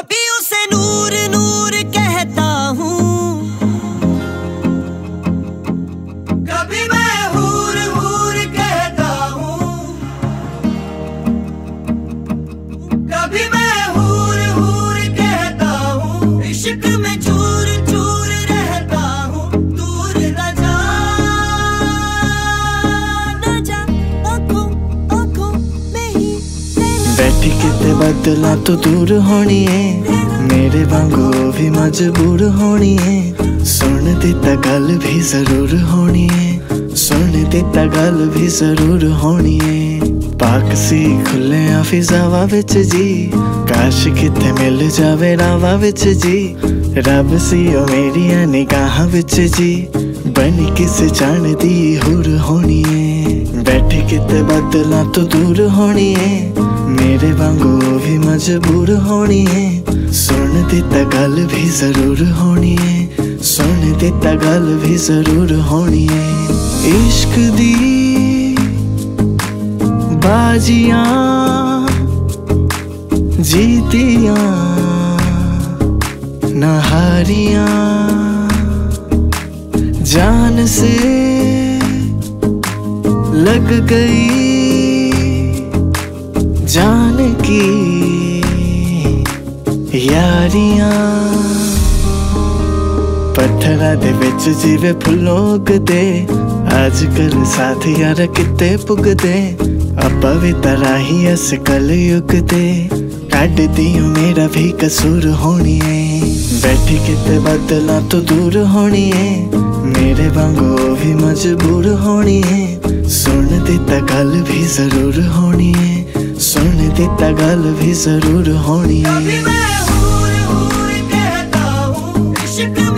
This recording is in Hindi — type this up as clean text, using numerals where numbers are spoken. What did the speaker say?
कभी उसे नूर नूर कहता हूँ, कभी मैं हूर हूर कहता हूँ, कभी मैं हूर हूर कहता हूँ। इश्क में चूर चूर रहता हूँ, दूर न जा आँखों आँखों में ही बैठी किते बदला तो दूर होनी है, मेरे वांगू भी मजबूर होनी है। सुन दिता गल भी जरूर होनी है, सुन दिता गल भी जरूर होनी है। पाक सी खुले फिजावा विच जी, काश किते मिल जावे रावा विच जी। रब सी ओ मेरिया निगाहां विच जी, बनी किसे जान दी हुर होनी है। बैठी किते बदला तो दूर होनी है, मेरे वांगू भी मजबूर होनी है। सुन दिता गल भी जरूर होनी है, सुन दिता गल भी जरूर होनी है। इश्क दी बाजियां जीतियां ना हारियां, जान से लग गई जान की यारियां। पत्थरां दे विच जिवे फुल्लों उगदे, अजकल साथ यार किते पुगदे। आपां वी तराही अस कलयुग दे, कढ दियो मेरा भी कसूर होनी है। बैठी किते बदला तो दूर होनी है, मेरे वांगू भी मजबूर होनी है। सुन दिता गल भी जरूर होनी है, सुन दिता गल भी जरूर होनी है। कभी मैं हूर हूर कहता हूँ, इश्क